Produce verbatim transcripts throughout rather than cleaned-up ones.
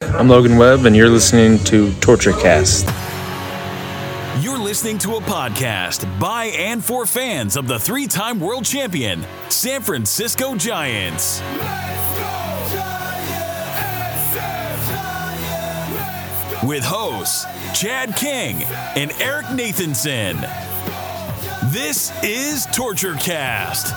I'm Logan Webb, and you're listening to Torture Cast. You're listening to a podcast by and for fans of the three-time world champion, San Francisco Giants. With hosts Chad King and Eric Nathanson. This is Torture Cast.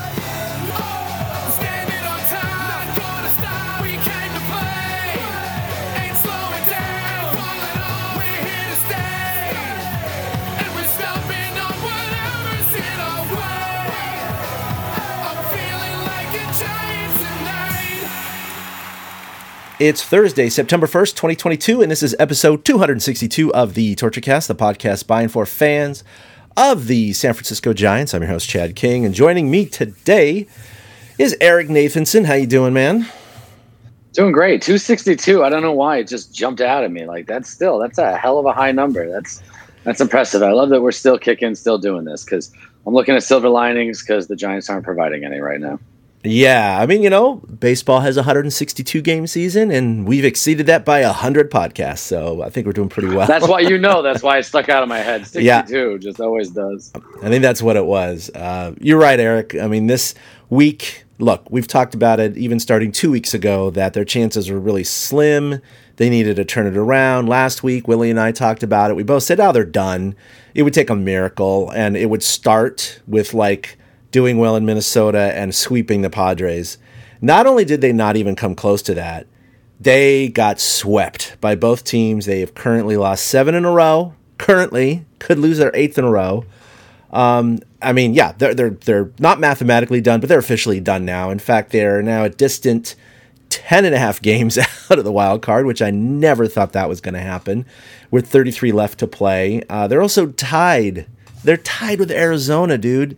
It's Thursday, September first, twenty twenty-two, and this is episode two hundred sixty-two of the Torture Cast, the podcast by and for fans of the San Francisco Giants. I'm your host, Chad King, and joining me today is Eric Nathanson. How you doing, man? Doing great. two sixty-two. I don't know why it just jumped out at me. Like, that's still, that's a hell of a high number. That's that's impressive. I love that we're still kicking, still doing this, because I'm looking at silver linings because the Giants aren't providing any right now. Yeah, I mean, you know, baseball has a one hundred sixty-two game season, and we've exceeded that by one hundred podcasts, so I think we're doing pretty well. That's why, you know, that's why it stuck out of my head. sixty-two yeah. Just always does. I think that's what it was. Uh, you're right, Eric. I mean, this week, look, we've talked about it even starting two weeks ago, that their chances were really slim. They needed to turn it around. Last week, Willie and I talked about it. We both said, oh, they're done. It would take a miracle, and it would start with, like, doing well in Minnesota and sweeping the Padres. Not only did they not even come close to that, they got swept by both teams. They have currently lost seven in a row. Currently, could lose their eighth in a row. Um, I mean, yeah, they're they're they're not mathematically done, but they're officially done now. In fact, they're now a distant ten and a half games out of the wild card, which I never thought that was going to happen. With thirty-three left to play, uh, they're also tied. They're tied with Arizona, dude.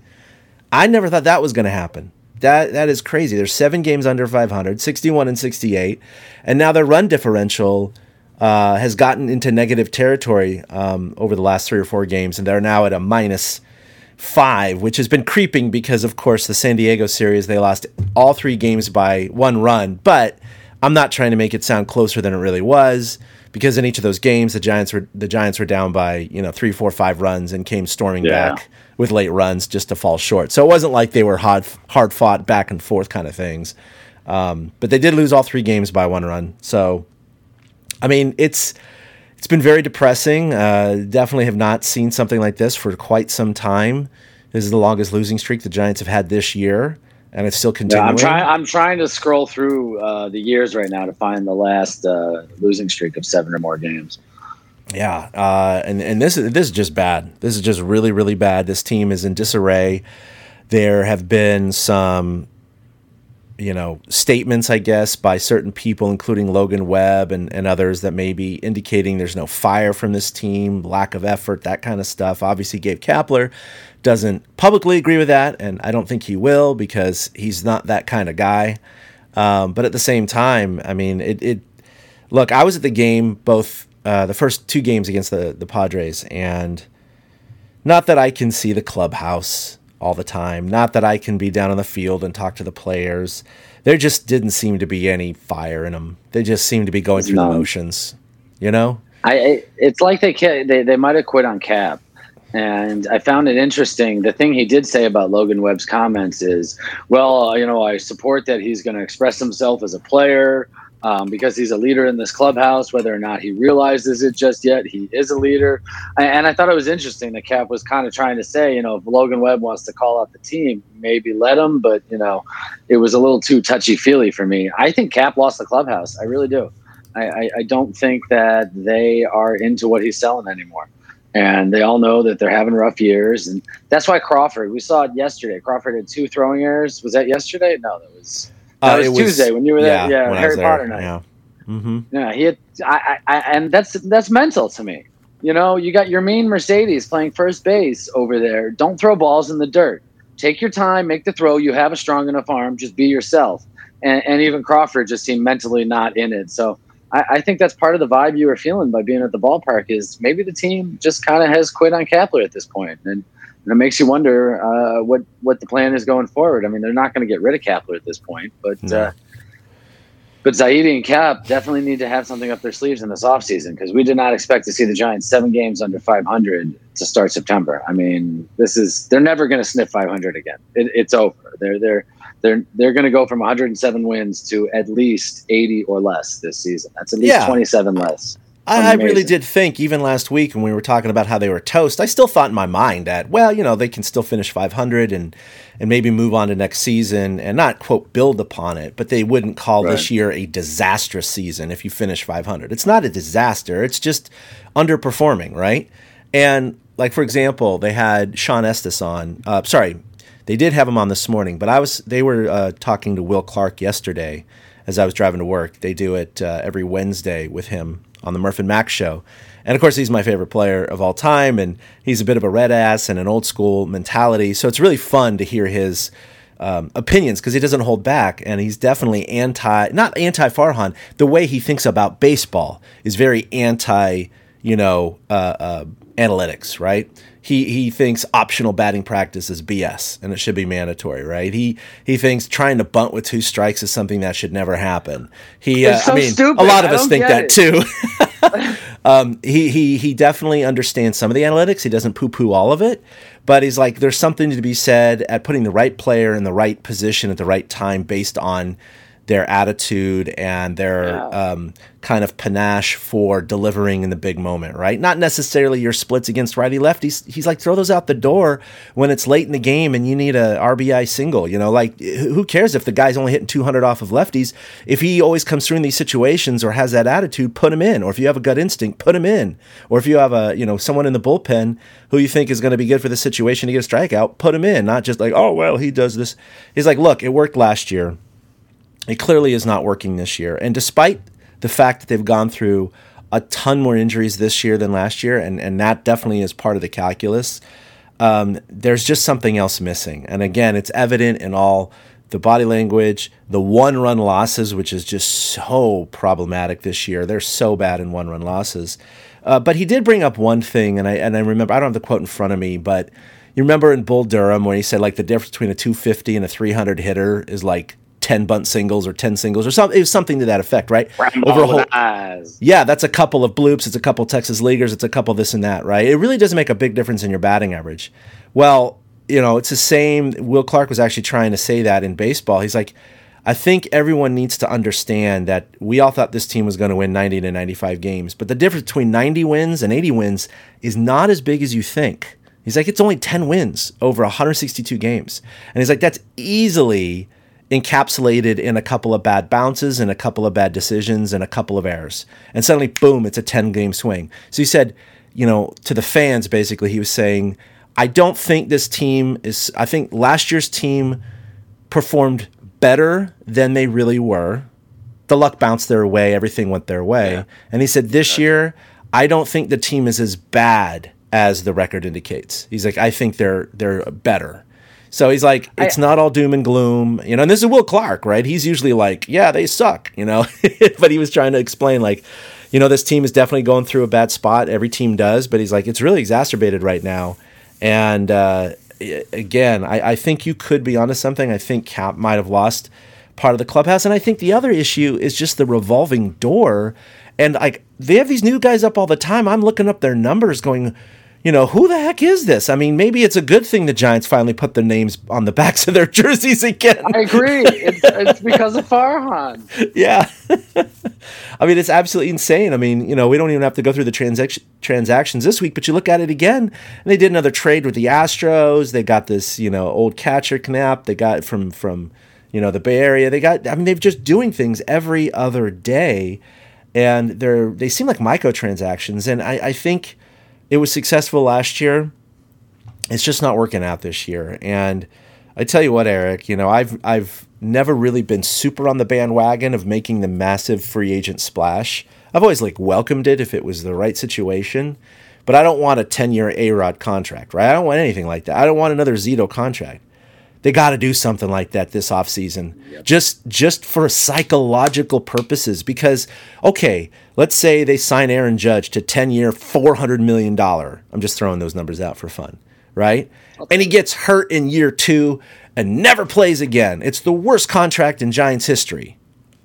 I never thought that was going to happen. That That is crazy. They're seven games under five hundred, sixty-one and sixty-eight, and now their run differential uh, has gotten into negative territory um, over the last three or four games, and they're now at a minus five, which has been creeping because, of course, the San Diego series, they lost all three games by one run, but I'm not trying to make it sound closer than it really was, because in each of those games, the Giants were the Giants were down by, you know, three, four, five runs and came storming yeah. back with late runs just to fall short. So it wasn't like they were hard, hard fought back and forth kind of things. Um, but they did lose all three games by one run. So, I mean, it's it's been very depressing. Uh, definitely have not seen something like this for quite some time. This is the longest losing streak the Giants have had this year, and it's still continuing. Yeah, I'm trying. I'm trying to scroll through uh, the years right now to find the last uh, losing streak of seven or more games. Yeah, uh, and and this is this is just bad. This is just really really bad. This team is in disarray. There have been some, you know, statements, I guess, by certain people, including Logan Webb and, and others, that may be indicating there's no fire from this team, lack of effort, that kind of stuff. Obviously, Gabe Kapler doesn't publicly agree with that, and I don't think he will, because he's not that kind of guy. Um, but at the same time, I mean, it. it look, I was at the game both. Uh, the first two games against the, the Padres, and not that I can see the clubhouse all the time, not that I can be down on the field and talk to the players. There just didn't seem to be any fire in them. They just seemed to be going through the motions, you know? I It's like they they, they might have quit on Cap. And I found it interesting. The thing he did say about Logan Webb's comments is, well, you know, I support that he's going to express himself as a player, Um, because he's a leader in this clubhouse. Whether or not he realizes it just yet, he is a leader. And I thought it was interesting that Cap was kind of trying to say, you know, if Logan Webb wants to call out the team, maybe let him. But, you know, it was a little too touchy-feely for me. I think Cap lost the clubhouse. I really do. I, I, I don't think that they are into what he's selling anymore. And they all know that they're having rough years. And that's why Crawford, we saw it yesterday. Crawford had two throwing errors. Was that yesterday? No, that was... That was, uh, was Tuesday when you were there. Yeah, yeah Harry Potter night. Yeah, mm-hmm. yeah. He had, I, I, and that's that's mental to me. You know, you got your mean Mercedes playing first base over there. Don't throw balls in the dirt. Take your time, make the throw. You have a strong enough arm. Just be yourself. And, and even Crawford just seemed mentally not in it. So I, I think that's part of the vibe you were feeling by being at the ballpark, is maybe the team just kind of has quit on Kapler at this point. And And it makes you wonder uh, what what the plan is going forward. I mean, they're not going to get rid of Kapler at this point, but no. uh, But Zaidi and Cap definitely need to have something up their sleeves in this offseason, because we did not expect to see the Giants seven games under five hundred to start September. I mean, this is they're never going to sniff five hundred again. It, it's over. They're they're they're they're going to go from one hundred seven wins to at least eighty or less this season. That's at least Yeah. twenty-seven less. I, I really did think, even last week when we were talking about how they were toast, I still thought in my mind that, well, you know, they can still finish five hundred and and maybe move on to next season and not, quote, build upon it, but they wouldn't call Right. this year a disastrous season if you finish five hundred. It's not a disaster. It's just underperforming, right? And, like, for example, they had Sean Estes on. Uh, sorry, they did have him on this morning, but I was they were uh, talking to Will Clark yesterday as I was driving to work. They do it uh, every Wednesday with him on the Murph and Max show. And of course, he's my favorite player of all time, and he's a bit of a red ass and an old school mentality. So it's really fun to hear his um, opinions, because he doesn't hold back, and he's definitely anti, not anti-Farhan. The way he thinks about baseball is very anti, you know, uh, uh, analytics, right? He he thinks optional batting practice is B S and it should be mandatory, right? He he thinks trying to bunt with two strikes is something that should never happen. He, uh, It's so I mean, stupid. a lot of I us don't think that get too. um, he he he definitely understands some of the analytics. He doesn't poo-poo all of it, but he's like, there's something to be said at putting the right player in the right position at the right time based on their attitude and their Yeah. um, kind of panache for delivering in the big moment, right? Not necessarily your splits against righty lefties. He's like, throw those out the door when it's late in the game and you need a R B I single. You know, like, who cares if the guy's only hitting two hundred off of lefties? If he always comes through in these situations or has that attitude, put him in. Or if you have a gut instinct, put him in. Or if you have a, you know, someone in the bullpen who you think is going to be good for the situation to get a strikeout, put him in. Not just like, oh, well, he does this. He's like, look, it worked last year. It clearly is not working this year. And despite the fact that they've gone through a ton more injuries this year than last year, and, and that definitely is part of the calculus, um, there's just something else missing. And again, it's evident in all the body language, the one-run losses, which is just so problematic this year. They're so bad in one-run losses. Uh, but he did bring up one thing, and I and I remember, I don't have the quote in front of me, but you remember in Bull Durham when he said, like, the difference between a two fifty and a three hundred hitter is like ten bunt singles or ten singles or something. It was something to that effect, right? Over a whole, eyes. yeah, that's a couple of bloops. It's a couple Texas leaguers. It's a couple this and that, right? It really doesn't make a big difference in your batting average. Well, you know, it's the same. Will Clark was actually trying to say that in baseball. He's like, I think everyone needs to understand that we all thought this team was going to win ninety to ninety-five games, but the difference between ninety wins and eighty wins is not as big as you think. He's like, it's only ten wins over one hundred sixty-two games. And he's like, that's easily encapsulated in a couple of bad bounces and a couple of bad decisions and a couple of errors. And suddenly, boom, it's a ten-game swing. So he said, you know, to the fans, basically, he was saying, I don't think this team is, I think last year's team performed better than they really were. The luck bounced their way. Everything went their way. Yeah. And he said, this year, I don't think the team is as bad as the record indicates. He's like, I think they're they're better. So he's like, it's I, not all doom and gloom, you know, and this is Will Clark, right? He's usually like, yeah, they suck, you know, but he was trying to explain, like, you know, this team is definitely going through a bad spot. Every team does, but he's like, it's really exacerbated right now. And uh, again, I, I think you could be onto something. I think Cap might have lost part of the clubhouse. And I think the other issue is just the revolving door. And like, they have these new guys up all the time. I'm looking up their numbers going, you know, who the heck is this? I mean, maybe it's a good thing the Giants finally put their names on the backs of their jerseys again. I agree. It's, it's because of Farhan. Yeah. I mean, it's absolutely insane. I mean, you know, we don't even have to go through the transac- transactions this week, but you look at it again, and they did another trade with the Astros. They got this, you know, old catcher Knapp. They got from, from, you know, the Bay Area. They got, I mean, they're just doing things every other day, and they're, they seem like microtransactions. And I, I think it was successful last year. It's just not working out this year. And I tell you what, Eric, you know, I've I've never really been super on the bandwagon of making the massive free agent splash. I've always like welcomed it if it was the right situation, but I don't want a ten-year A-Rod contract, right? I don't want anything like that. I don't want another Zito contract. They got to do something like that this offseason, yep. just just for psychological purposes. Because, okay, let's say they sign Aaron Judge to ten-year, four hundred million dollars. I'm just throwing those numbers out for fun, right? Okay. And he gets hurt in year two and never plays again. It's the worst contract in Giants history.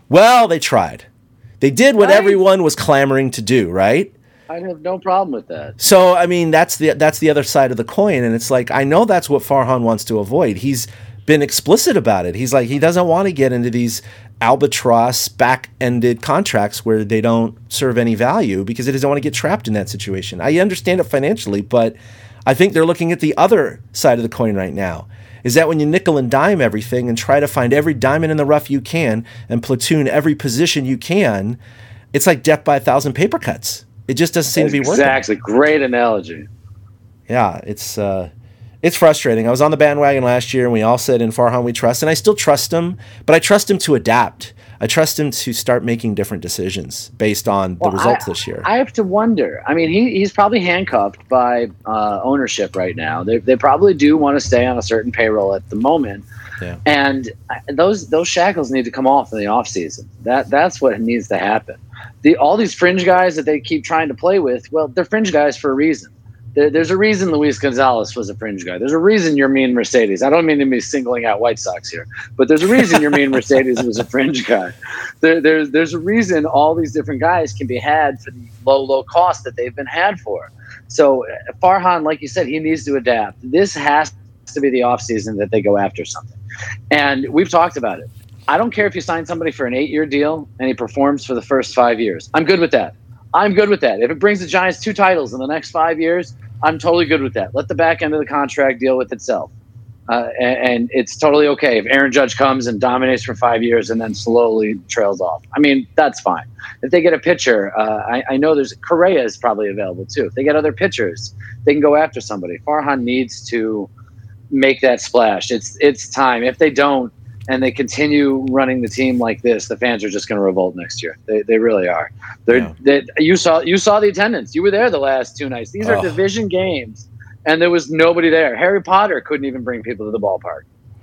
Well, they tried. They did what Right? everyone was clamoring to do, right? I have no problem with that. So, I mean, that's the that's the other side of the coin, and it's like, I know that's what Farhan wants to avoid. He's been explicit about it. He's like, he doesn't want to get into these albatross back-ended contracts where they don't serve any value because he doesn't want to get trapped in that situation. I understand it financially, but I think they're looking at the other side of the coin right now. Is that when you nickel and dime everything and try to find every diamond in the rough you can and platoon every position you can, it's like death by a thousand paper cuts. It just doesn't seem to be working. Exactly. Great analogy. Yeah, it's uh, it's frustrating. I was on the bandwagon last year, and we all said in Farhan we trust, and I still trust him, but I trust him to adapt. I trust him to start making different decisions based on Well, the results I, this year. I have to wonder. I mean, he, he's probably handcuffed by uh, ownership right now. They, they probably do want to stay on a certain payroll at the moment. Yeah. And those those shackles need to come off in the offseason. That that's what needs to happen. The all these fringe guys that they keep trying to play with, well, they're fringe guys for a reason. There, there's a reason Luis Gonzalez was a fringe guy. There's a reason Yermin Mercedes. I don't mean to be singling out White Sox here, but there's a reason Yermin Mercedes was a fringe guy. There, there's there's a reason all these different guys can be had for the low low cost that they've been had for. So Farhan, like you said, he needs to adapt. This has to be the offseason that they go after something. And we've talked about it. I don't care if you sign somebody for an eight-year deal and he performs for the first five years. I'm good with that. I'm good with that. If it brings the Giants two titles in the next five years, I'm totally good with that. Let the back end of the contract deal with itself. Uh, and, and it's totally okay if Aaron Judge comes and dominates for five years and then slowly trails off. I mean, that's fine. If they get a pitcher, uh, I, I know there's Correa is probably available too. If they get other pitchers, they can go after somebody. Farhan needs to make that splash. It's it's time. If they don't, and they continue running the team like this, the fans are just going to revolt next year. They they really are. They're Yeah. they, you saw you saw the attendance. You were there the last two nights. These are Oh. division games, and there was nobody there. Harry Potter couldn't even bring people to the ballpark.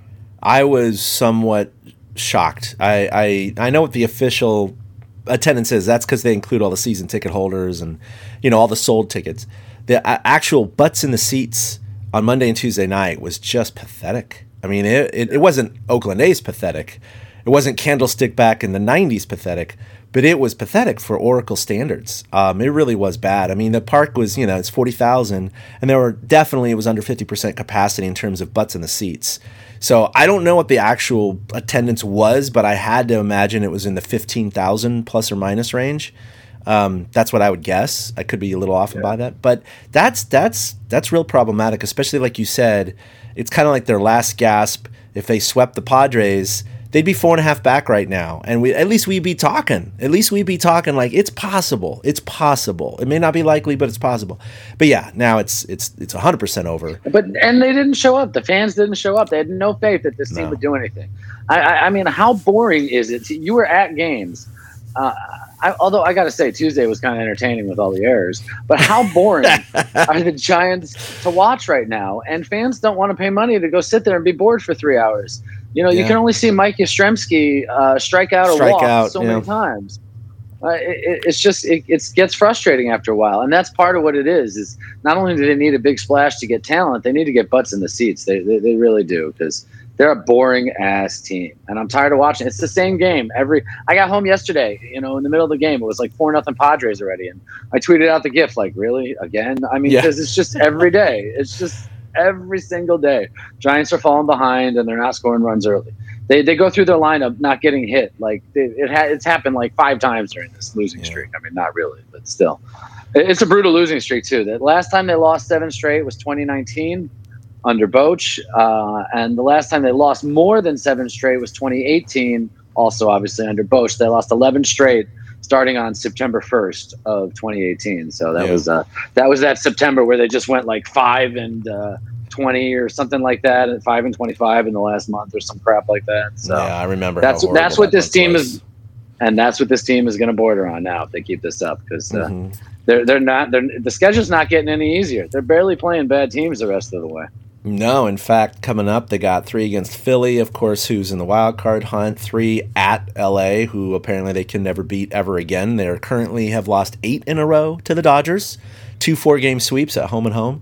I was somewhat shocked. I, I, I know what the official attendance is. That's because they include all the season ticket holders and, you know, all the sold tickets. The uh, actual butts in the seats on Monday and Tuesday night was just pathetic. I mean, it, it, it wasn't Oakland A's pathetic. It wasn't Candlestick back in the nineties pathetic, but it was pathetic for Oracle standards. Um, it really was bad. I mean, the park was, you know, it's forty thousand, and there were definitely, it was under fifty percent capacity in terms of butts in the seats. So I don't know what the actual attendance was, but I had to imagine it was in the fifteen thousand plus or minus range. Um, that's what I would guess. I could be a little off by that, but that's that's that's real problematic, especially like you said. It's kind of like their last gasp. If they swept the Padres, they'd be four and a half back right now, and we at least we'd be talking. At least we'd be talking like it's possible. It's possible. It may not be likely, but it's possible. But yeah, now it's it's it's one hundred percent over. But and they didn't show up. The fans didn't show up. They had no faith that this team No. would do anything. I, I, I mean, how boring is it? You were at games. Uh, I, although I got to say, Tuesday was kind of entertaining with all the errors. But how boring are the Giants to watch right now? And fans don't want to pay money to go sit there and be bored for three hours. You know, Yeah. you can only see Mike Yastrzemski uh, strike out or Strike walk out, so yeah. many times. Uh, it, it- it's just it, it gets frustrating after a while, and that's part of what it is. Is not only do they need a big splash to get talent, they need to get butts in the seats. They they, they really do, because they're a boring ass team, and I'm tired of watching. It's the same game every. I got home yesterday, you know, in the middle of the game, it was like four nothing Padres already, and I tweeted out the GIF like, really again? I mean, Yeah. because it's just every day. It's just every single day. Giants are falling behind, and they're not scoring runs early. They they go through their lineup not getting hit. Like they, it ha- it's happened like five times during this losing Yeah. streak. I mean, not really, but still, It- it's a brutal losing streak too. The last time they lost seven straight was twenty nineteen under Boch, uh, and the last time they lost more than seven straight was twenty eighteen, also obviously under Boch. They lost eleven straight starting on September first of twenty eighteen. So that Yeah. was uh, that was that September where they just went like five and uh, twenty or something like that, and five and twenty-five in the last month or some crap like that. So yeah, I remember. that's how that's horrible what that this month team was. is, and that's what this team is going to border on now if they keep this up, because uh, Mhm. they're they're not they're, the schedule's not getting any easier. They're barely playing bad teams the rest of the way. No, in fact, coming up, they got three against Philly, of course, who's in the wild card hunt. Three at L A, who apparently they can never beat ever again. They currently have lost eight in a row to the Dodgers, two four-game sweeps at home and home.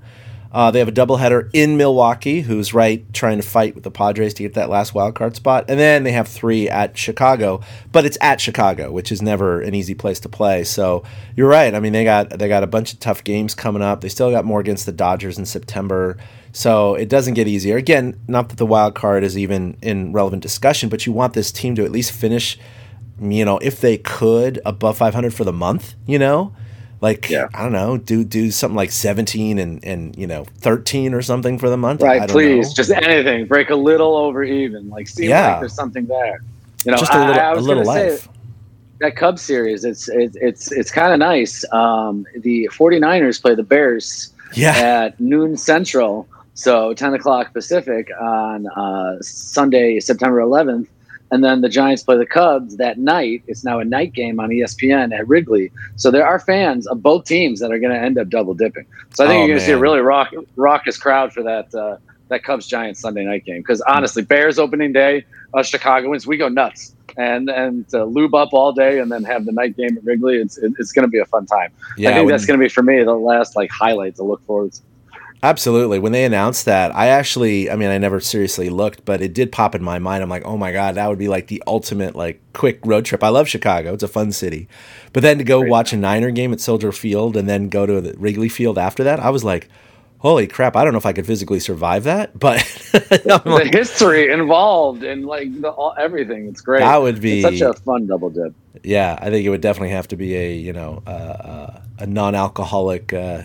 Uh, they have a doubleheader in Milwaukee, who's right trying to fight with the Padres to get that last wild card spot, and then they have three at Chicago. But it's at Chicago, which is never an easy place to play. So you're right. I mean, they got they got a bunch of tough games coming up. They still got more against the Dodgers in September. So it doesn't get easier. Again, not that the wild card is even in relevant discussion, but you want this team to at least finish, you know, if they could, above five hundred for the month, you know? Like, yeah. I don't know, do do something like seventeen and, and you know, thirteen or something for the month. Right, I don't please, know. Just anything. Break a little over even. Like, seem yeah. like there's something there. You know, just a little, I, I was a little life. Say, that Cubs series, it's it, it's it's kind of nice. Um, the 49ers play the Bears yeah. at noon Central, so ten o'clock Pacific on uh, Sunday, September eleventh. And then the Giants play the Cubs that night. It's now a night game on E S P N at Wrigley. So there are fans of both teams that are going to end up double dipping. So I think oh, you're going to see a man. really rock, raucous crowd for that uh, that Cubs Giants Sunday night game. Because honestly, Bears opening day, uh, Chicagoans, we go nuts. And and to lube up all day and then have the night game at Wrigley, it's it's going to be a fun time. Yeah, I think when, that's going to be for me the last like highlight to look forward to. Absolutely. When they announced that, I actually, I mean, I never seriously looked, but it did pop in my mind. I'm like, oh my God, that would be like the ultimate, like, quick road trip. I love Chicago. It's a fun city. But then to go Great. watch a Niner game at Soldier Field and then go to the Wrigley Field after that, I was like, holy crap, I don't know if I could physically survive that. But the like, history involved and like the, all, everything. It's great. That would be it's such a fun double dip. Yeah, I think it would definitely have to be a, you know, uh, uh, a non-alcoholic uh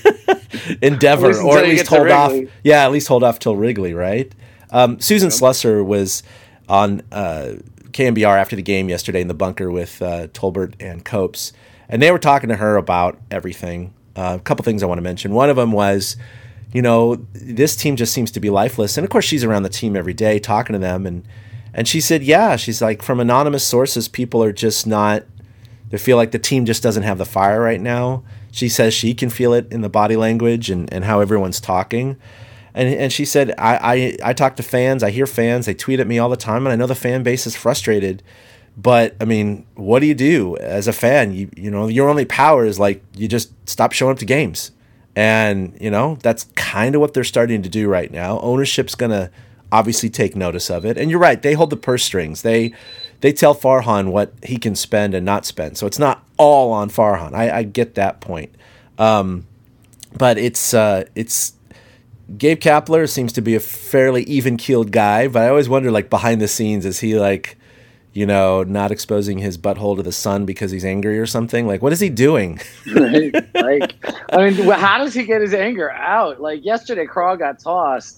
endeavor, at or at least hold off. Wrigley. Yeah, at least hold off till Wrigley, right? Um, Susan yep. Slusser was on uh, K M B R after the game yesterday in the bunker with uh, Tolbert and Copes, and they were talking to her about everything. Uh, a couple things I want to mention. One of them was, you know, this team just seems to be lifeless, and of course she's around the team every day talking to them, and and she said, yeah, she's like, from anonymous sources, people are just not. They feel like the team just doesn't have the fire right now. She says she can feel it in the body language and, and how everyone's talking. And and she said, I, I, I talk to fans, I hear fans, they tweet at me all the time, and I know the fan base is frustrated. But, I mean, what do you do as a fan? You you know, your only power is, like, you just stop showing up to games. And, you know, that's kind of what they're starting to do right now. Ownership's going to obviously take notice of it. And you're right, they hold the purse strings. They they tell Farhan what he can spend and not spend. So it's not all on Farhan. I, I get that point. Um, but it's uh, it's Gabe Kapler seems to be a fairly even-keeled guy, but I always wonder, like, behind the scenes, is he, like, you know, not exposing his butthole to the sun because he's angry or something? Like, what is he doing? Right? Like, I mean, how does he get his anger out? Like, yesterday, Craw got tossed.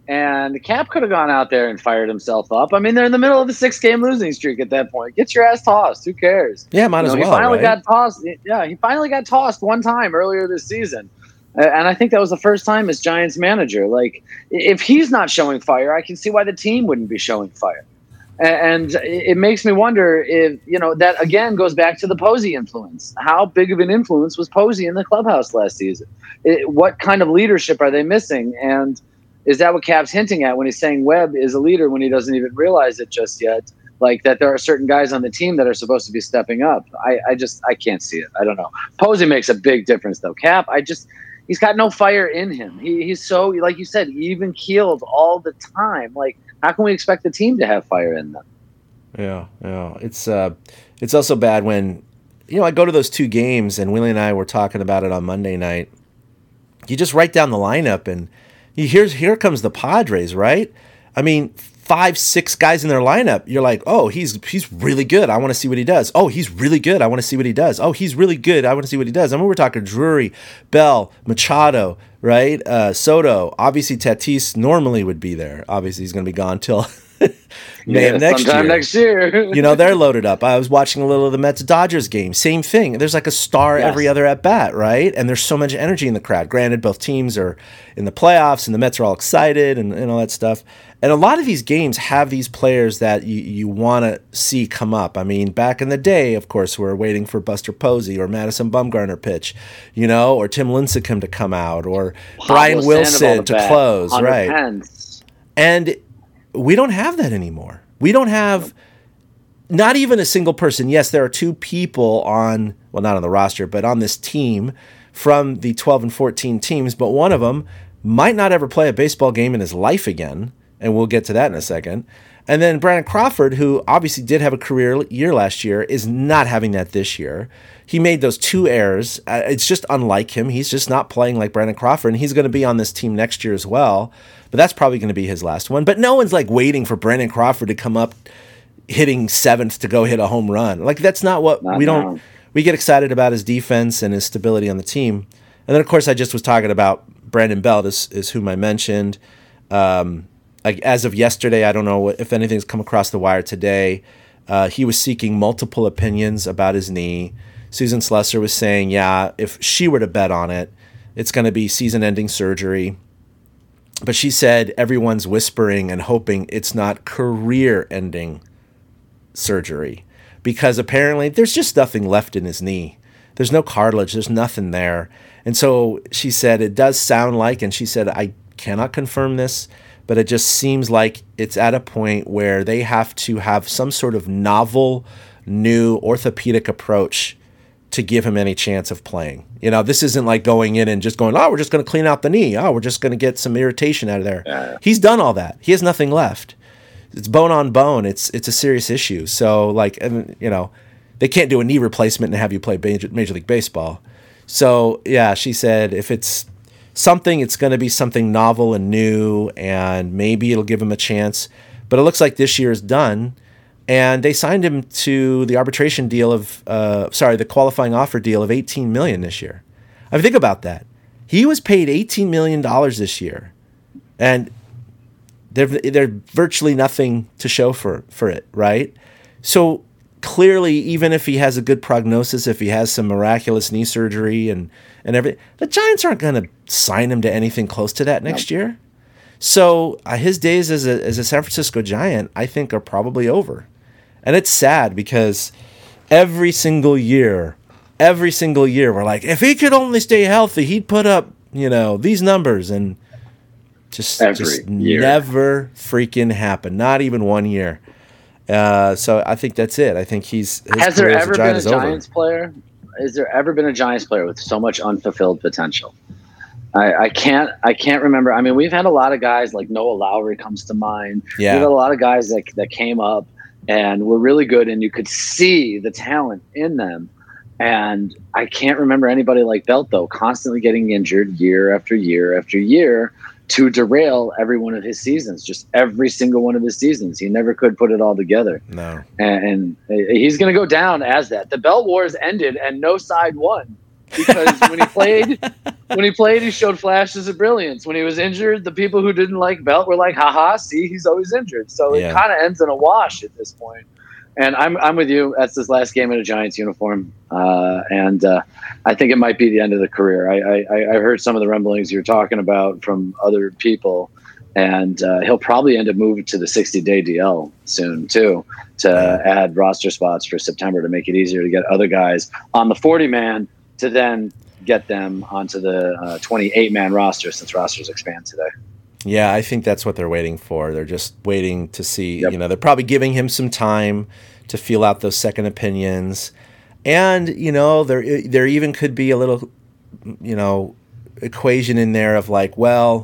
And Cap could have gone out there and fired himself up. I mean, they're in the middle of a six-game losing streak at that point. Get your ass tossed. Who cares? Yeah, might you as know, well. He finally right? got tossed. Yeah, he finally got tossed one time earlier this season, and I think that was the first time as Giants manager. Like, if he's not showing fire, I can see why the team wouldn't be showing fire. And it makes me wonder if, you know, that again goes back to the Posey influence. How big of an influence was Posey in the clubhouse last season? It, what kind of leadership are they missing? And is that what Cap's hinting at when he's saying Webb is a leader when he doesn't even realize it just yet? Like that there are certain guys on the team that are supposed to be stepping up. I, I just, I can't see it. I don't know. Posey makes a big difference though. Cap, I just, he's got no fire in him. He, he's so, like you said, even keeled all the time. Like, how can we expect the team to have fire in them? Yeah, yeah. It's, uh, it's also bad when, you know, I go to those two games and Willie and I were talking about it on Monday night. You just write down the lineup and, Here's here comes the Padres, right? I mean, five, six guys in their lineup. You're like, oh, he's he's really good. I want to see what he does. Oh, he's really good. I want to see what he does. Oh, he's really good. I want to see what he does. I mean, we're talking Drury, Bell, Machado, right? Uh, Soto. Obviously, Tatis normally would be there. Obviously, he's going to be gone till May yeah, of next sometime year. next year. You know, they're loaded up. I was watching a little of the Mets-Dodgers game. Same thing. There's like a star yes. every other at-bat, right? And there's so much energy in the crowd. Granted, both teams are in the playoffs, and the Mets are all excited and, and all that stuff. And a lot of these games have these players that you, you want to see come up. I mean, back in the day, of course, we were waiting for Buster Posey or Madison Bumgarner pitch, you know, or Tim Lincecum to come out, or Pablo Brian Wilson to bat, close, right? Pence. And we don't have that anymore. We don't have not even a single person. Yes, there are two people on, well, not on the roster, but on this team from the twelve and fourteen teams, but one of them might not ever play a baseball game in his life again, and we'll get to that in a second. And then Brandon Crawford, who obviously did have a career year last year, is not having that this year. He made those two errors. Uh, it's just unlike him. He's just not playing like Brandon Crawford, and he's going to be on this team next year as well. But that's probably going to be his last one. But no one's like waiting for Brandon Crawford to come up hitting seventh to go hit a home run. Like that's not what not we don't. Now. We get excited about his defense and his stability on the team. And then of course I just was talking about Brandon Belt is, is whom I mentioned. Um, like as of yesterday, I don't know if anything's come across the wire today. Uh, he was seeking multiple opinions about his knee. Susan Slusser was saying, yeah, if she were to bet on it, it's going to be season-ending surgery. But she said everyone's whispering and hoping it's not career-ending surgery because apparently there's just nothing left in his knee. There's no cartilage. There's nothing there. And so she said it does sound like, and she said, I cannot confirm this, but it just seems like it's at a point where they have to have some sort of novel, new orthopedic approach to give him any chance of playing. You know, this isn't like going in and just going, oh, we're just going to clean out the knee. Oh, we're just going to get some irritation out of there. Yeah. He's done all that. He has nothing left. It's bone on bone. It's it's a serious issue. So, like, you know, they can't do a knee replacement and have you play Major, Major League Baseball. So, yeah, she said if it's something, it's going to be something novel and new, and maybe it'll give him a chance. But it looks like this year is done. And they signed him to the arbitration deal of, uh, sorry, the qualifying offer deal of eighteen million dollars this year. I mean, think about that. He was paid eighteen million dollars this year, and there's virtually nothing to show for, for it, right? So clearly, even if he has a good prognosis, if he has some miraculous knee surgery and, and everything, the Giants aren't going to sign him to anything close to that next no. year. So uh, his days as a, as a San Francisco Giant, I think, are probably over. And it's sad because every single year, every single year, we're like, if he could only stay healthy, he'd put up, you know, these numbers, and just, just never freaking happened. Not even one year. Uh, so I think that's it. I think he's his has there ever a been a Giants over. player? Has there ever been a Giants player with so much unfulfilled potential? I, I can't. I can't remember. I mean, we've had a lot of guys like Noah Lowry comes to mind. Yeah. We've had a lot of guys that that came up and were really good, and you could see the talent in them. And I can't remember anybody like Belt, though, constantly getting injured year after year after year to derail every one of his seasons, just every single one of his seasons. He never could put it all together. No. And, and he's going to go down as that. The Belt Wars ended and no side won. Because when he played, when he played, he showed flashes of brilliance. When he was injured, the people who didn't like Belt were like, haha, see, he's always injured. So yeah. it kind of ends in a wash at this point. And I'm I'm with you. That's his last game in a Giants uniform, uh, and uh, I think it might be the end of the career. I, I I heard some of the rumblings you're talking about from other people, and uh, he'll probably end up moving to the sixty-day D L soon too, to yeah. add roster spots for September to make it easier to get other guys on the forty-man to then get them onto the uh, twenty-eight man roster since rosters expand today. Yeah, I think that's what they're waiting for. They're just waiting to see, yep. you know, they're probably giving him some time to feel out those second opinions. And, you know, there there even could be a little, you know, equation in there of like, well,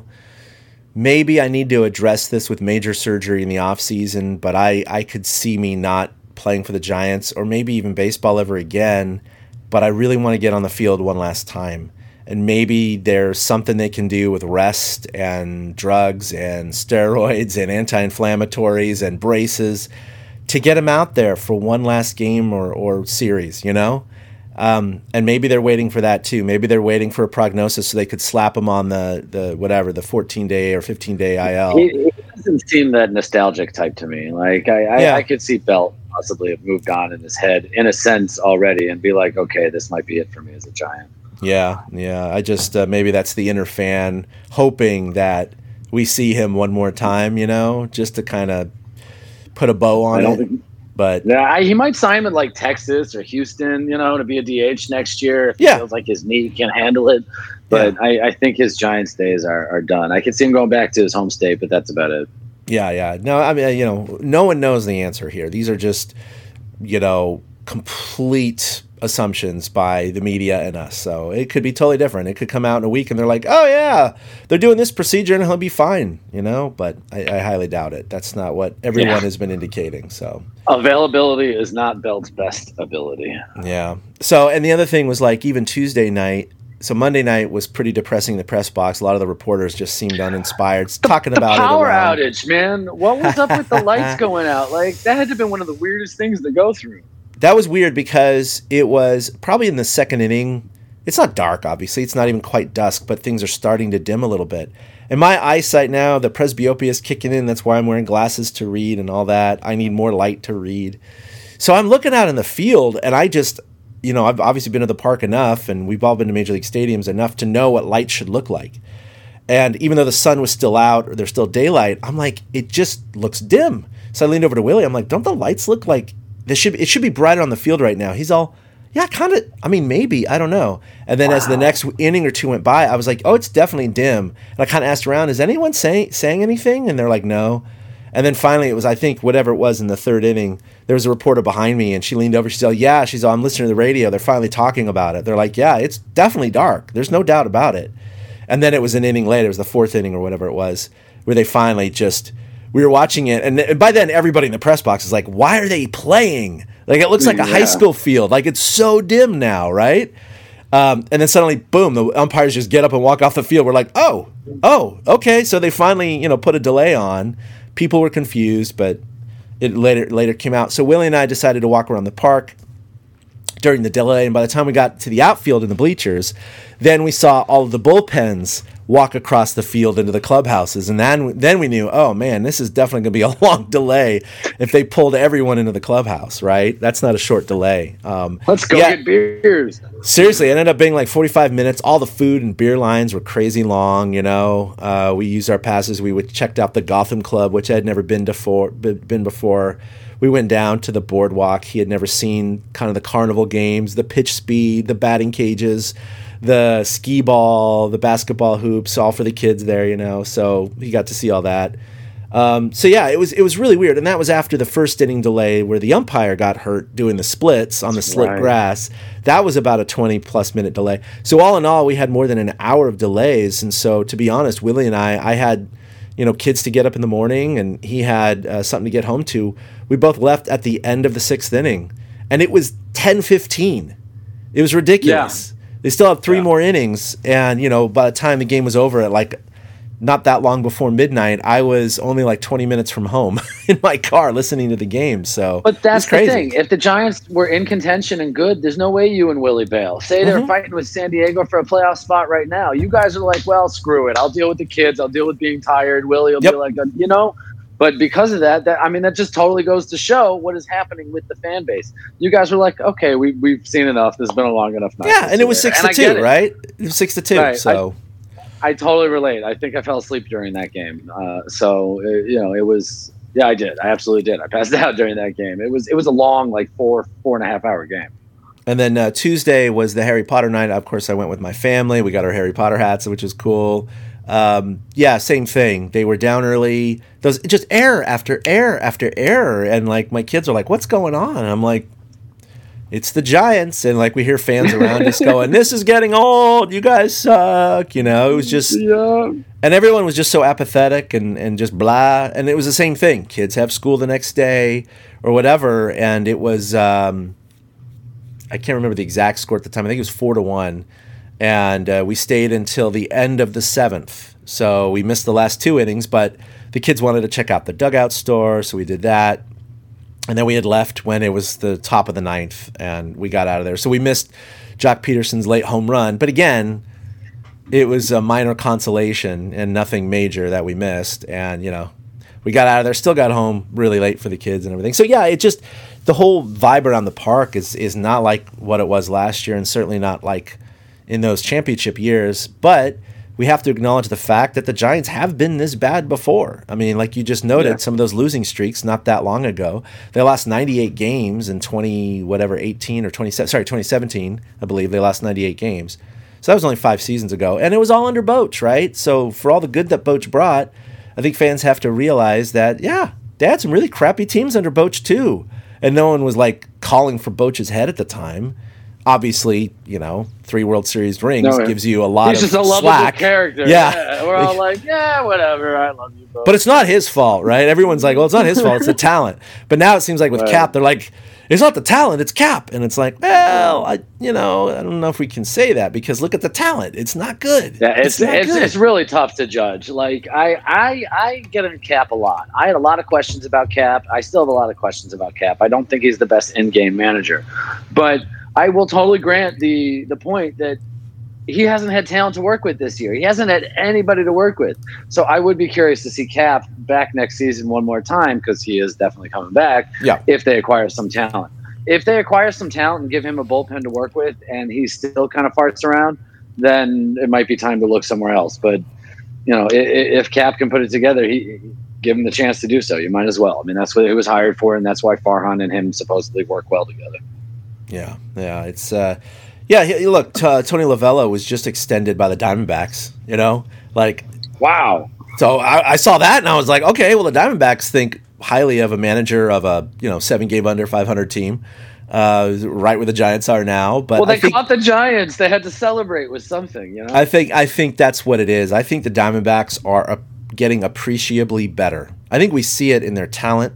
maybe I need to address this with major surgery in the offseason, but I, I could see me not playing for the Giants or maybe even baseball ever again, but I really want to get on the field one last time. And maybe there's something they can do with rest and drugs and steroids and anti-inflammatories and braces to get him out there for one last game or, or series, you know? Um, and maybe they're waiting for that too. Maybe they're waiting for a prognosis so they could slap him on the, the whatever, the fourteen-day or fifteen-day I L. He, he doesn't seem that nostalgic type to me. Like, I, I, yeah. I could see Belt possibly have moved on in his head in a sense already and be like, okay, this might be it for me as a Giant. Yeah, yeah. I just uh, maybe that's the inner fan hoping that we see him one more time, you know, just to kind of put a bow on it. Think, but yeah, I, he might sign with like Texas or Houston, you know, to be a D H next year if yeah. he feels like his knee can handle it. But yeah. I, I think his Giants days are, are done. I could see him going back to his home state, but that's about it. Yeah, yeah. No, I mean, you know, no one knows the answer here. These are just, you know, complete assumptions by the media and us. So it could be totally different. It could come out in a week and they're like, oh yeah, they're doing this procedure and he'll be fine, you know, but I, I highly doubt it. That's not what everyone yeah. has been indicating. So availability is not Belt's best ability. Yeah. So, and the other thing was like even Tuesday night, so Monday night was pretty depressing in the press box. A lot of the reporters just seemed uninspired the, talking the about power it around. outage, man. What was up with the lights going out? Like that had to have been one of the weirdest things to go through. That was weird because it was probably in the second inning. It's not dark, obviously. It's not even quite dusk, but things are starting to dim a little bit. And my eyesight now, the presbyopia is kicking in. That's why I'm wearing glasses to read and all that. I need more light to read. So I'm looking out in the field, and I just, you know, I've obviously been to the park enough, and we've all been to Major League stadiums enough to know what light should look like. And even though the sun was still out, or there's still daylight, I'm like, it just looks dim. So I leaned over to Willie. I'm like, don't the lights look like This should it should be brighter on the field right now? He's all, yeah, kind of. I mean, maybe. I don't know. And then wow. as the next inning or two went by, I was like, oh, it's definitely dim. And I kind of asked around, is anyone saying saying anything? And they're like, no. And then finally, it was, I think, whatever it was in the third inning, there was a reporter behind me, and she leaned over. She's all, yeah, she's all, I'm listening to the radio. They're finally talking about it. They're like, yeah, it's definitely dark. There's no doubt about it. And then it was an inning later. It was the fourth inning or whatever it was, where they finally just... We were watching it, and by then everybody in the press box is like, why are they playing? Like, it looks like a yeah. high school field. Like, it's so dim now, right? Um, and then suddenly, boom, the umpires just get up and walk off the field. We're like, oh, oh, okay. So they finally, you know, put a delay on. People were confused, but it later later came out. So Willie and I decided to walk around the park during the delay, and by the time we got to the outfield in the bleachers, then we saw all of the bullpens walk across the field into the clubhouses, and then then we knew, oh man, this is definitely going to be a long delay if they pulled everyone into the clubhouse, right? That's not a short delay. Um, Let's go yeah, get beers. Seriously, it ended up being like forty-five minutes. All the food and beer lines were crazy long, you know. Uh, we used our passes. We would checked out the Gotham Club, which I had never been before. Been before. We went down to the boardwalk. He had never seen kind of the carnival games, the pitch speed, the batting cages, the skee ball, the basketball hoops, all for the kids there, you know. So he got to see all that. Um, so yeah, it was it was really weird, and that was after the first inning delay where the umpire got hurt doing the splits on the slick right. grass. That was about a twenty plus minute delay. So all in all, we had more than an hour of delays, and so to be honest, Willie and I, I had, you know, kids to get up in the morning, and he had uh, something to get home to. We both left at the end of the sixth inning, and it was ten fifteen. It was ridiculous. Yeah. They still had three yeah. more innings, and, you know, by the time the game was over at, like, not that long before midnight, I was only, like, twenty minutes from home in my car listening to the game, so But that's the thing. If the Giants were in contention and good, there's no way you and Willie bail. Say they're mm-hmm. fighting with San Diego for a playoff spot right now. You guys are like, well, screw it. I'll deal with the kids. I'll deal with being tired. Willie will yep. be like, you know? But because of that, that, I mean, that just totally goes to show what is happening with the fan base. You guys were like, okay, we, we've seen enough. This has been a long enough night. Yeah, and it was six to two, right? It was six to two, right. so... I, I totally relate. I think I fell asleep during that game. Uh, so, uh, you know, it was... Yeah, I did. I absolutely did. I passed out during that game. It was it was a long, like, four, four and a half hour game. And then uh, Tuesday was the Harry Potter night. Of course, I went with my family. We got our Harry Potter hats, which was cool. Um, yeah, same thing. They were down early. Those just error after error after error, and like my kids are like, "What's going on?" And I'm like, "It's the Giants." And like we hear fans around us going, "This is getting old. You guys suck." You know, it was just, yeah. And everyone was just so apathetic and and just blah. And it was the same thing. Kids have school the next day or whatever, and it was. Um, I can't remember the exact score at the time. I think it was four to one. And uh, we stayed until the end of the seventh. So we missed the last two innings, but the kids wanted to check out the dugout store, so we did that. And then we had left when it was the top of the ninth, and we got out of there. So we missed Jock Peterson's late home run. But again, it was a minor consolation and nothing major that we missed. And, you know, we got out of there, still got home really late for the kids and everything. So, yeah, it just – the whole vibe around the park is is not like what it was last year, and certainly not like – in those championship years, but we have to acknowledge the fact that the Giants have been this bad before. I mean, like you just noted, yeah. some of those losing streaks not that long ago. They lost ninety-eight games in twenty whatever eighteen or twenty sorry twenty seventeen, I believe they lost ninety-eight games. So that was only five seasons ago, and it was all under Boch, right? So for all the good that Boch brought, I think fans have to realize that yeah, they had some really crappy teams under Boch too, and no one was like calling for Boch's head at the time. obviously, you know, three World Series rings No, gives you a lot he's of just a lovable slack. character. Yeah. Yeah. We're all like, yeah, whatever. I love you both. But it's not his fault, right? Everyone's like, well, it's not his fault. It's the talent. But now it seems like with Right. Cap, they're like, it's not the talent, it's Cap. And it's like, well, I, you know, I don't know if we can say that because look at the talent. It's not good. Yeah, it's not it's, good. it's really tough to judge. Like I, I I get on Cap a lot. I had a lot of questions about Cap. I still have a lot of questions about Cap. I don't think he's the best in-game manager, but I will totally grant the the point that he hasn't had talent to work with this year. He hasn't had anybody to work with. So I would be curious to see Cap back next season one more time because he is definitely coming back. Yeah. If they acquire some talent. If they acquire some talent and give him a bullpen to work with and he still kind of farts around, then it might be time to look somewhere else. But, you know, if, if Cap can put it together, he give him the chance to do so. You might as well. I mean, that's what he was hired for, and that's why Farhan and him supposedly work well together. Yeah, yeah. It's, uh, yeah, he, look, t- Tony Lavello was just extended by the Diamondbacks, you know? Like, wow. So I, I saw that and I was like, okay, well, the Diamondbacks think highly of a manager of a, you know, seven game under five hundred team, uh, right where the Giants are now. But well, they I think, caught the Giants. They had to celebrate with something, you know? I think, I think that's what it is. I think the Diamondbacks are uh, getting appreciably better. I think we see it in their talent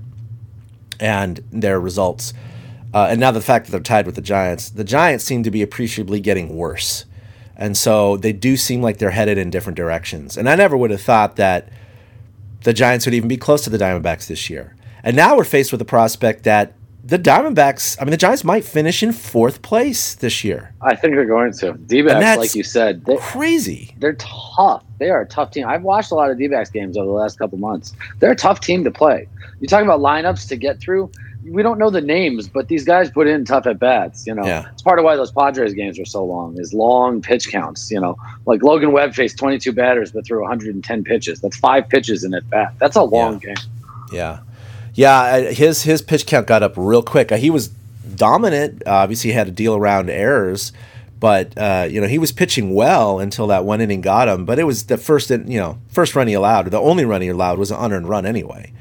and their results. Uh, and now the fact that they're tied with the Giants, the Giants seem to be appreciably getting worse. And so they do seem like they're headed in different directions. And I never would have thought that the Giants would even be close to the Diamondbacks this year. And now we're faced with the prospect that the Diamondbacks, I mean, the Giants might finish in fourth place this year. I think they're going to. D-backs, like you said, they, crazy. They're tough. They are a tough team. I've watched a lot of D-backs games over the last couple months. They're a tough team to play. You talk about lineups to get through. We don't know the names, but these guys put in tough at bats. You know, yeah. It's part of why those Padres games are so long. Is long pitch counts. You know, like Logan Webb faced twenty-two batters but threw one hundred ten pitches. That's five pitches in at bat. That's a long yeah. game. Yeah, yeah. His his pitch count got up real quick. He was dominant. Uh, obviously, he had to deal around errors, but uh, you know he was pitching well until that one inning got him. But it was the first, you know, first run he allowed. The only run he allowed was an unearned run anyway.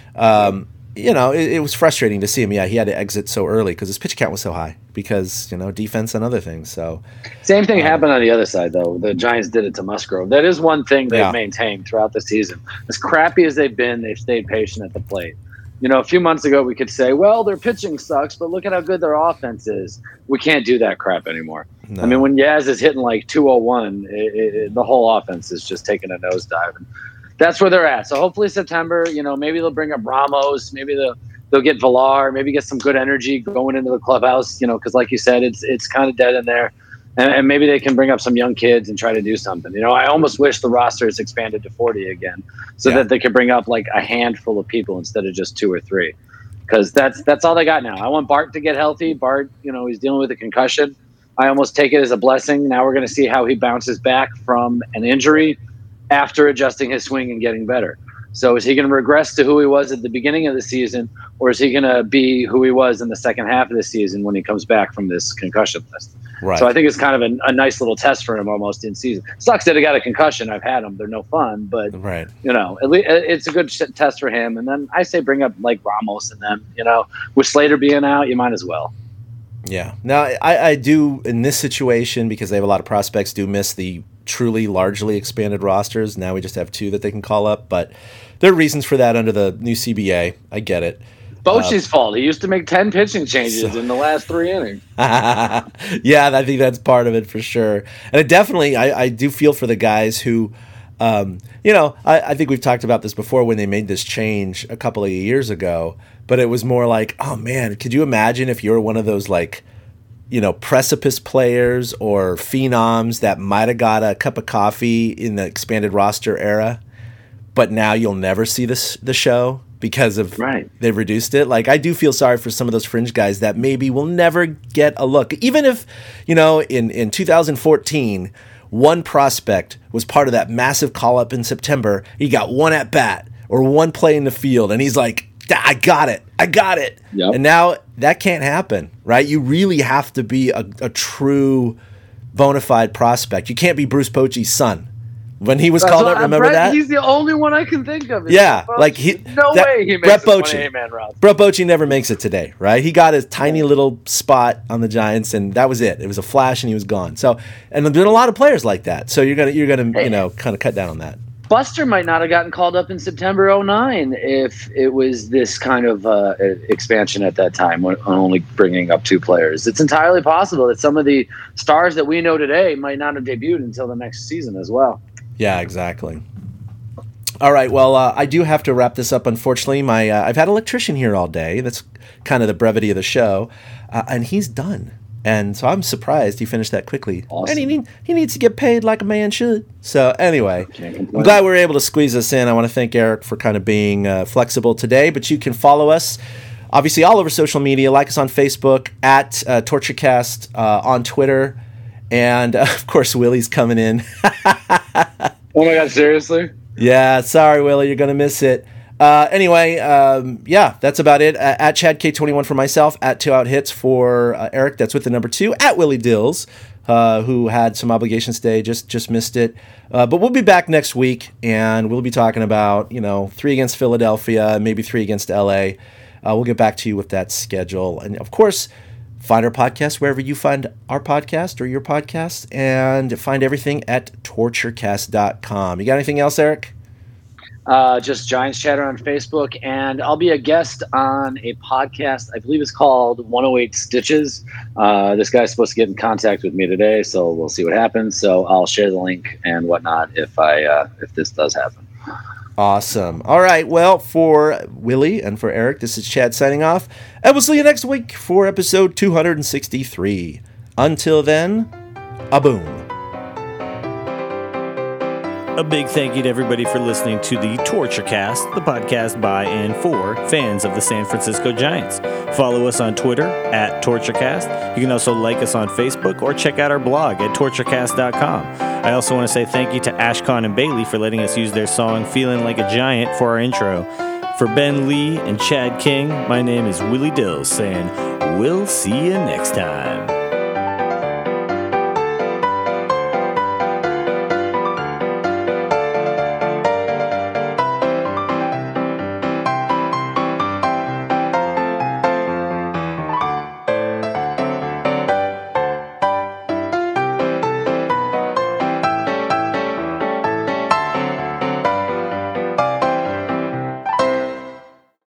Um, You know, it, it was frustrating to see him. Yeah, he had to exit so early because his pitch count was so high because, you know, defense and other things. So, Same thing um, happened on the other side, though. The Giants did it to Musgrove. That is one thing they've Yeah. maintained throughout the season. As crappy as they've been, they've stayed patient at the plate. You know, a few months ago, we could say, well, their pitching sucks, but look at how good their offense is. We can't do that crap anymore. No. I mean, when Yaz is hitting like two oh one, it, it, the whole offense is just taking a nosedive. And that's where they're at. So hopefully September, you know, maybe they'll bring up Ramos, maybe they'll They'll get Villar, maybe get some good energy going into the clubhouse, you know, because like you said, it's it's kind of dead in there. And, and maybe they can bring up some young kids and try to do something. You know, I almost wish the roster is expanded to forty again so Yeah. that they could bring up like a handful of people instead of just two or three. Because that's that's all they got now. I want Bart to get healthy. Bart, you know, he's dealing with a concussion. I almost take it as a blessing. Now we're going to see how he bounces back from an injury after adjusting his swing and getting better. So is he going to regress to who he was at the beginning of the season, or is he going to be who he was in the second half of the season when he comes back from this concussion list? Right. So I think it's kind of a, a nice little test for him almost in season. Sucks that he got a concussion. I've had them. They're no fun, but right. you know, at least it's a good test for him. And then I say bring up like Ramos and them, you know, with Slater being out, you might as well. Yeah. Now, I, I do, in this situation, because they have a lot of prospects, do miss the truly largely expanded rosters. Now we just have two that they can call up, but there are reasons for that under the new C B A. I get it. Bochy's uh, fault. He used to make ten pitching changes so, in the last three innings. Yeah, I think that's part of it for sure. And it definitely, I, I do feel for the guys who, um, you know, I, I think we've talked about this before when they made this change a couple of years ago, but it was more like, oh man, could you imagine if you were one of those like, you know, precipice players or phenoms that might have got a cup of coffee in the expanded roster era, but now you'll never see this the show because of right. they've reduced it. Like, I do feel sorry for some of those fringe guys that maybe will never get a look. Even if, you know, in, in two thousand fourteen, one prospect was part of that massive call-up in September, he got one at-bat or one play in the field, and he's like, I got it. I got it. Yep. And now that can't happen, right? You really have to be a, a true bona fide prospect. You can't be Bruce Bochy's son. when he was That's called what- up. Remember Brett, that? He's the only one I can think of. Yeah, Brett like Bochy. he. No that- way he makes Brett a twenty Bochy. eight-man roster. Brett Bochy never makes it today, right? He got his tiny little spot on the Giants, and that was it. It was a flash, and he was gone. So, and there's been a lot of players like that. So you're gonna you're gonna Hey. you know kind of cut down on that. Buster might not have gotten called up in September oh nine if it was this kind of uh, expansion at that time, when only bringing up two players. It's entirely possible that some of the stars that we know today might not have debuted until the next season as well. Yeah, exactly. All right. Well, uh, I do have to wrap this up. Unfortunately, my uh, I've had an electrician here all day. That's kind of the brevity of the show, uh, and he's done. And so I'm surprised he finished that quickly. Awesome. And he need, he needs to get paid like a man should. So anyway, Can't I'm complain. glad we were able to squeeze this in. I want to thank Eric for kind of being uh, flexible today. But you can follow us, obviously, all over social media. Like us on Facebook, at uh, TortureCast, uh, on Twitter. And, uh, of course, Willie's coming in. Oh my God, seriously? Yeah, sorry, Willie, you're going to miss it. Uh, anyway, um, yeah, that's about it. Uh, at Chad K twenty-one for myself, at Two Out Hits for uh, Eric, that's with the number two, at Willie Dills, uh, who had some obligations today, just just missed it. Uh, but we'll be back next week, and we'll be talking about, you know, three against Philadelphia, maybe three against L A. Uh, we'll get back to you with that schedule. And, of course, find our podcast wherever you find our podcast or your podcast, and find everything at torturecast dot com. You got anything else, Eric? Uh, just Giants Chatter on Facebook, and I'll be a guest on a podcast. I believe it's called one oh eight Stitches. Uh, this guy's supposed to get in contact with me today, so we'll see what happens. So I'll share the link and whatnot if I uh, if this does happen. Awesome. All right. Well, for Willie and for Eric, this is Chad signing off, and we'll see you next week for episode two hundred sixty-three. Until then, a boom. A big thank you to everybody for listening to the TortureCast, the podcast by and for fans of the San Francisco Giants. Follow us on Twitter at TortureCast. You can also like us on Facebook or check out our blog at torturecast dot com. I also want to say thank you to Ashcon and Bailey for letting us use their song Feeling Like a Giant for our intro. For Ben Lee and Chad King, my name is Willie Dills saying, we'll see you next time.